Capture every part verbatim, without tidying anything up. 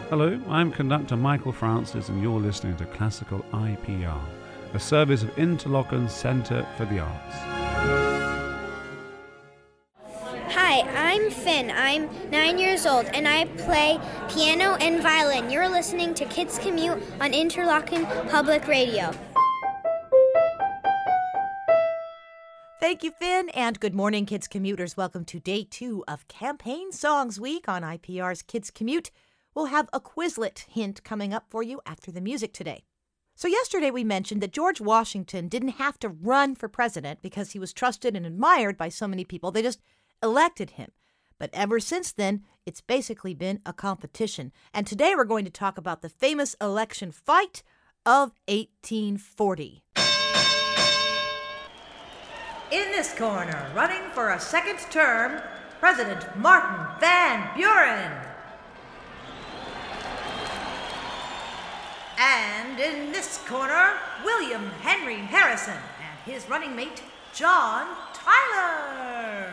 Hello, I'm conductor Michael Francis and you're listening to Classical I P R, a service of Interlochen Centre for the Arts. Hi, I'm Finn. I'm nine years old and I play piano and violin. You're listening to Kids Commute on Interlochen Public Radio. Thank you, Finn, and good morning, Kids Commuters. Welcome to day two of Campaign Songs Week on I P R's Kids Commute. We'll have a Quizlet hint coming up for you after the music today. So yesterday we mentioned that George Washington didn't have to run for president because he was trusted and admired by so many people. They just elected him. But ever since then, it's basically been a competition. And today we're going to talk about the famous election fight of eighteen forty. In this corner, running for a second term, President Martin Van Buren. And in this corner, William Henry Harrison and his running mate, John Tyler.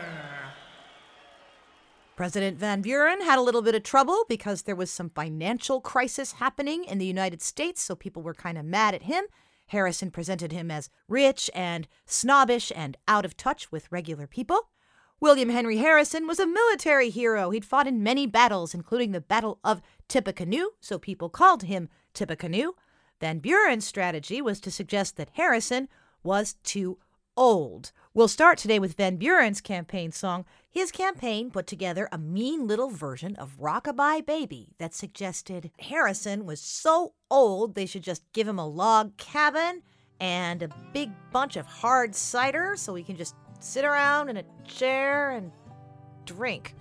President Van Buren had a little bit of trouble because there was some financial crisis happening in the United States, so people were kind of mad at him. Harrison presented him as rich and snobbish and out of touch with regular people. William Henry Harrison was a military hero. He'd fought in many battles, including the Battle of Tippecanoe, so people called him Tippecanoe. Van Buren's strategy was to suggest that Harrison was too old. We'll start today with Van Buren's campaign song. His campaign put together a mean little version of Rockabye Baby that suggested Harrison was so old they should just give him a log cabin and a big bunch of hard cider so he can just sit around in a chair and drink.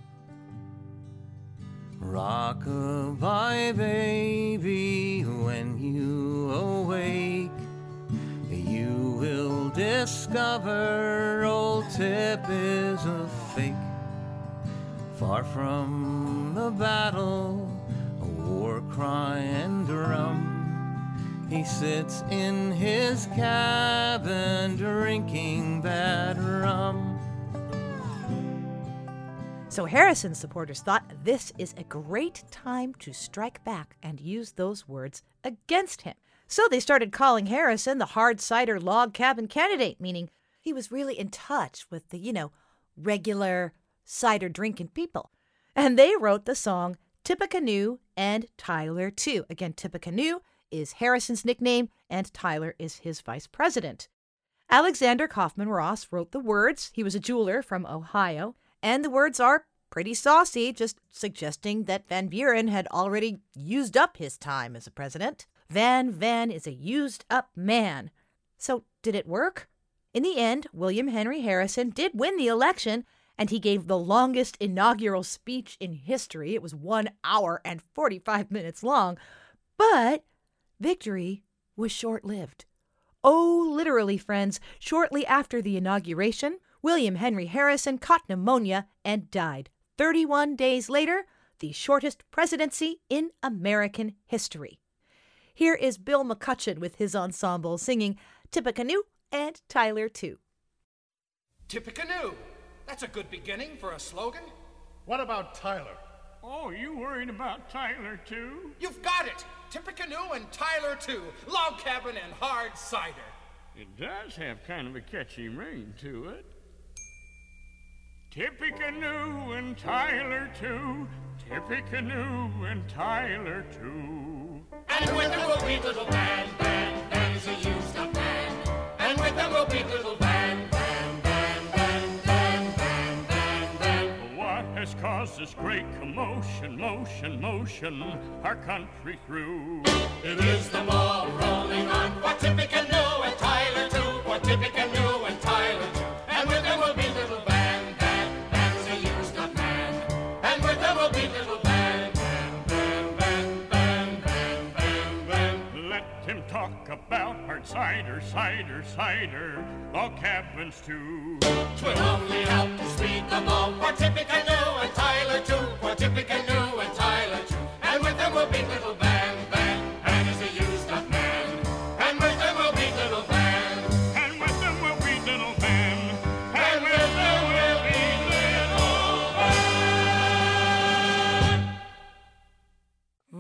Rockabye baby, when you awake, you will discover old Tip is a fake. Far from the battle, a war cry and drum, he sits in his cabin drinking bad rum. So Harrison's supporters thought this is a great time to strike back and use those words against him. So they started calling Harrison the hard cider log cabin candidate, meaning he was really in touch with the, you know, regular cider drinking people. And they wrote the song Tippecanoe and Tyler too. Again, Tippecanoe is Harrison's nickname and Tyler is his vice president. Alexander Kaufman Ross wrote the words. He was a jeweler from Ohio. And the words are pretty saucy, just suggesting that Van Buren had already used up his time as a president. Van Van is a used-up man. So did it work? In the end, William Henry Harrison did win the election, and he gave the longest inaugural speech in history. It was one hour and forty-five minutes long. But victory was short-lived. Oh, literally, friends, shortly after the inauguration, William Henry Harrison caught pneumonia and died. thirty-one days later, the shortest presidency in American history. Here is Bill McCutcheon with his ensemble singing Tippecanoe and Tyler too. Tippecanoe. That's a good beginning for a slogan. What about Tyler? Oh, you worried about Tyler too? You've got it. Tippecanoe and Tyler too. Log cabin and hard cider. It does have kind of a catchy ring to it. Tippecanoe and Tyler too. Tippecanoe and Tyler too. And with them will be little Van, Van, Van is a used-up man. And with them will be little Van, Van, Van, Van, Van, Van, Van, Van. What has caused this great commotion, motion, motion, our country through? It is the ball rolling on for Tippecanoe and Tyler too. For Tippecanoe and Tyler too. And with them will be little Van, Van, Van is a used-up man. And with them will be little Van, Van, Van, Van, Van, Van, Van, Van. Let him talk about hard cider, cider, cider, log cabins too. Twill only help to speed them all for Tippecanoe and Tyler too. For Tippecanoe and Tyler too. And with them will be little Van, Van, Van is a used-up man. And with them will be little Van. And with them will be little Van. And with them will be little Van.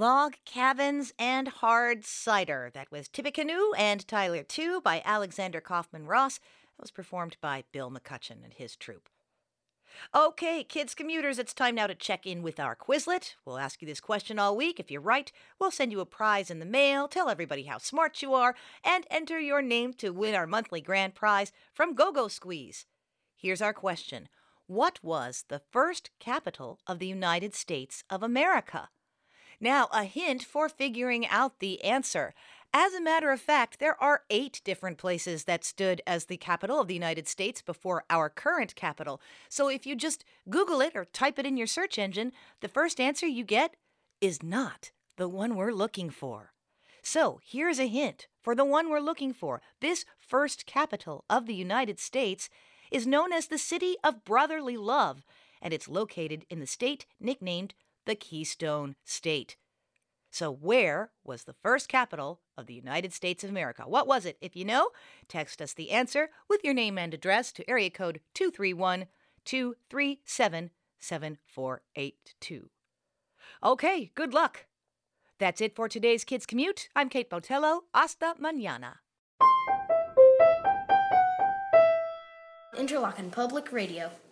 Log Cabins and Hard Cider. That was Tippecanoe and Tyler two by Alexander Kaufman Ross. That was performed by Bill McCutcheon and his troupe. Okay, kids commuters, it's time now to check in with our Quizlet. We'll ask you this question all week. If you're right, we'll send you a prize in the mail, tell everybody how smart you are, and enter your name to win our monthly grand prize from Go-Go Squeeze. Here's our question. What was the first capital of the United States of America? Now, a hint for figuring out the answer. As a matter of fact, there are eight different places that stood as the capital of the United States before our current capital. So if you just Google it or type it in your search engine, the first answer you get is not the one we're looking for. So here's a hint for the one we're looking for. This first capital of the United States is known as the City of Brotherly Love, and it's located in the state nicknamed the Keystone State. So where was the first capital of the United States of America? What was it? If you know, text us the answer with your name and address to area code two three one, two three seven, seven four eight two. Okay, good luck. That's it for today's Kids Commute. I'm Kate Botello. Hasta mañana. Interlochen Public Radio.